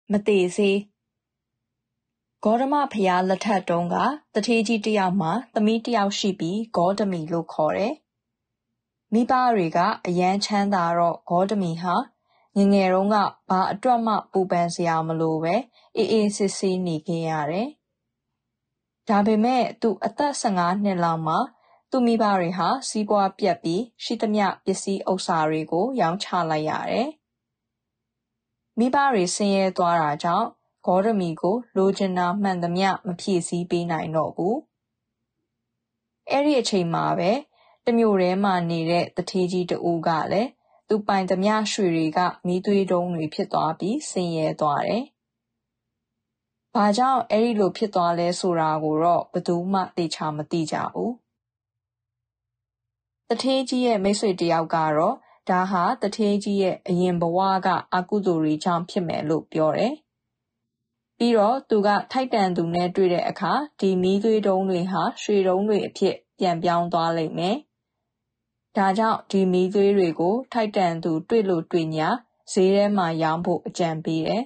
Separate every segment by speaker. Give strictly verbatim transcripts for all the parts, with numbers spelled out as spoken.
Speaker 1: မသေးစေဂေါတမဖျားလက်ထက်တုန်းကတထေးကြီးတယောက်မှာသမီးတယောက်ရှိပြီးဂေါတမီလို့ခေါ်တယ်။မိဘတွေကအယမ်းချမ်းသာတော့ဂေါတမီဟာငငယ်တုန်းကဘာအတွက်မှပူပန်စရာမလိုပဲအေးအေးဆေးဆေးနေခဲ့ရတယ်။ဒါပေမဲ့သူအသက်ဆယ်ငါးနှစ်လောက်မှာသူ့မိဘတွေဟာစီးပွားပြတ်ပြီးရှိသမျှပစ္စည်းဥစ္စာတွေကိုရောင်းချလိုက်ရတယ်။မိဘတွေဆင်းရဲသွားတာကြောင့်ဂေါတမီကိုလိုချင်တာမှန်သမျှမဖြည့်ဆည်းပေးနိုင်တော့ဘူး။အဲ့ဒီအချိန်မှာပဲတမျိုးထဲမှာနေတဲ့တထေးကြီးတဦးကလည်းသူပိုင်သမျှရွှေတွေကမီးသွေးတုံးတွေဖြစ်သွားပြီးဆင်းရဲသွားတယ်။ဘာကြောင့်အဲ့ဒီလိုဖြစ်သွားလဲဆိုတာကိုတော့ဘယ်သူမှသိချာမသိကြဘူး။တထေးကြီးရဲ့မိတ်ဆွေတယောက်ကတော့ဒါဟာတထေးကြီးရဲ့အရင်ဘဝကအကုသိုလ်တွေကြောင့်ဖြစ်မယ်လို့ပြောတယ်။ပြီးတော့သူကထိုက်တန်သူနဲ့တွေ့တဲ့အခါဒီမီးသွေးတုံးတွေဟာရွှေတုံးတွေအဖြစ်ပြန်ပြောင်းသွားလိမ့်မယ်။ဒါကြောင့်ဒီမီးသွေးတွေကိုထိုက်တန်သူတွေ့လို့တွေ့ညာဈေးထဲမှာရောင်းဖို့အကြံပေးတယ်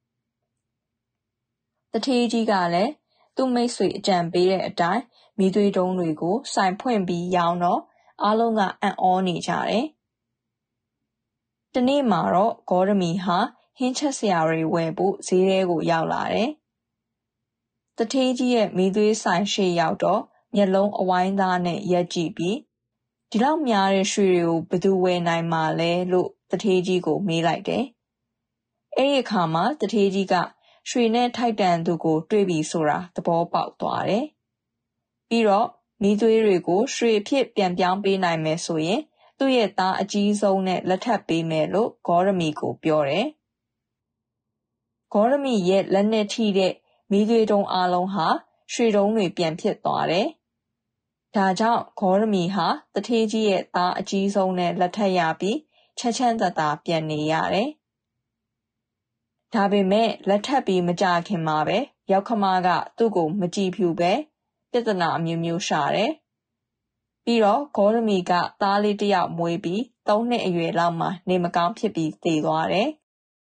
Speaker 1: ။တထေးကြီးကလည်းသူ့မိတ်ဆွေအကြံပေးတဲ့အတိုင်းမီးသွေးတုံးတွေကိုဆိုင်ဖွင့်ပြီးရောင်းတော့အားလုံးကအံ့ဩနေကြတယ်။တနေ့မှာတော့ဂေါတမီဟာဟင်းချက်စရာတွေဝယ်ဖို့ဈေးထဲကိုရောက်လာတယ်။တထေးကြီးရဲ့မီးသွေးဆိုင်ရှေ့ရောက်တော့မျက်လုံးအဝိုင်းသားနဲ့ရက်ကြည့်ပြီးဒီလောက်များတဲ့ရွှေတွေကိုဘယ်သူဝယ်နိုင်မှာလဲလို့တထေးကြီးကိုမေးလိုက်တယ်။အဲ့ဒီအခါမှာတထေးကြီးကရွှေနဲ့ထိုက်တန်သူကိုတွေ့ပြီဆိုတာသဘောပေါက်သွားတယ်။ပြီးတော့မီးသွေးတွေကိုရွှေအဖြစ်ပြန်ပြောင်းပေးနိုင်မယ်ဆိုရင်သူ့ရဲ့သားအကြီးဆုံးနဲ့လက်ထပ်ပေးမယ်လို့ဂေါတမီကိုပြောတယ်။ဂေါတမီရဲ့လက်နဲ့ထိတဲ့မီးသွေးတုံးအလုံးဟာရွှေတုံးတွေပြန်ဖြစ်သွားတယ်။ဒါကြောင့်ဂေါတမီဟာတထေးကြီးရဲ့သားအကြီးဆုံးနဲ့လက်ထပ်ရပြီးချမ်းချမ်းသာသာပြန်နေရတယ်။ဒါပေမဲ့လက်ထပ်ပြီးမကြခင်မှာပဲရောက်ခမကသူ့ကိုမကြည့်ဖြူပဲပြဿနာအမျိုးမျိုးရှာတယ်။ပြီးတော့ဂေါတမီကသားလေးတစ်ယောက်မွေးပြီးသုံးနှစ်အရွယ်လောက်မှာနေမကောင်းဖြစ်ပြီးသေသွားတယ်။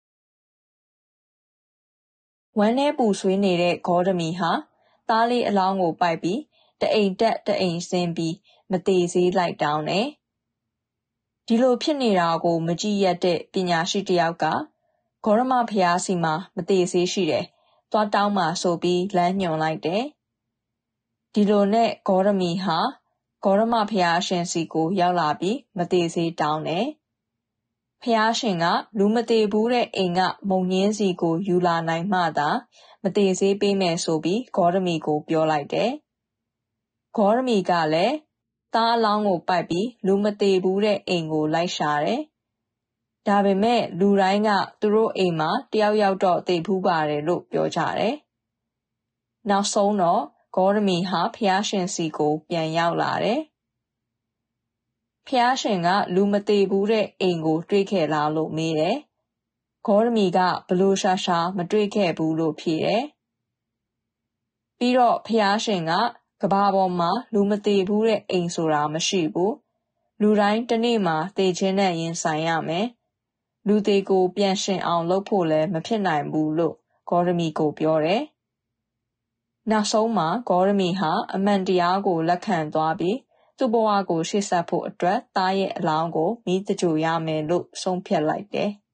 Speaker 1: ဝမ်းထဲပူဆွေးနေတဲ့ဂေါတမီဟာသားလေးအလောင်းကိုပိုက်ပြီးတအိမ်တက်တအိမ်ဆင်းပြီးမသေးစေးလိုက်တောင်းတယ်။ဒီလိုဖြစ်နေတာကိုမကြည့်ရတဲ့ပညာရှိတယောက်ကဂေါရမဖျားစီမှာမသေးစေးရှိတယ်။သွားတောင်းမှဆိုပြီးလမ်းညွှန်လိုက်တယ်။ဒီလိုနဲ့ဂေါတမီဟာဂေါရမဖျားရှင်စီကိုရောက်လာပြီးမသေးစေးတောင်းတယ်။ဖျားရှင်ကလူမသေးဘူးတဲ့အိမ်ကမုံညင်းစီကိုယူလာနိုင်မှသာမသေးစေးပေးမယ်ဆိုပြီးဂေါတမီကိုပြောလိုက်တယ်။ဂေါတမီကလည်းသားအလောင်းကိုပိုက်ပြီးလူမသေးဘူးတဲ့အိမ်ကိုလိုက်ရှာတယ်။ဒါပေမဲ့လူတိုင်းကသူတို့အိမ်မှာတယောက်ယောက်တော့သေဖူးပါတယ်လို့ပြောကြတယ်။နောက်ဆုံးတော့ဂေါတမီဟာဖျားရှင်စီကိုပြန်ရောက်လာတယ်။ဖျားရှင်ကလူမသေးဘူးတဲ့အိမ်ကိုတွေ့ခဲ့လားလို့မေးတယ်။ဂေါတမီကဘလို့ရှာရှာမတွေ့ခဲ့ဘူးလို့ဖြေတယ်။ပြီးတော့ဖျားရှင်ကကဘာပေါ်မှာလူမသေးဘူးတဲ့အိမ်ဆိုတာမရှိဘူး။လူတိုင်းတစ်နေ့မှာသေခြင်းနဲ့ရင်ဆိုင်ရမယ်။လူသေးကိုပြန်ရှင်အောင်လုပ်ဖို့လည်းမဖြစ်နိုင်ဘူးလို့ဂေါတမီကိုပြောတယ်။နောက်ဆုံးမှာဂေါတမီဟာအမှန်တရားကိုလက်ခံသွားပြီးသူ့ဘဝကိုရှေ့ဆက်ဖို့အတွက်သားရဲ့အလောင်းကိုမီးတကြိုရမယ်လို့ဆုံးဖြတ်လိုက်တယ်။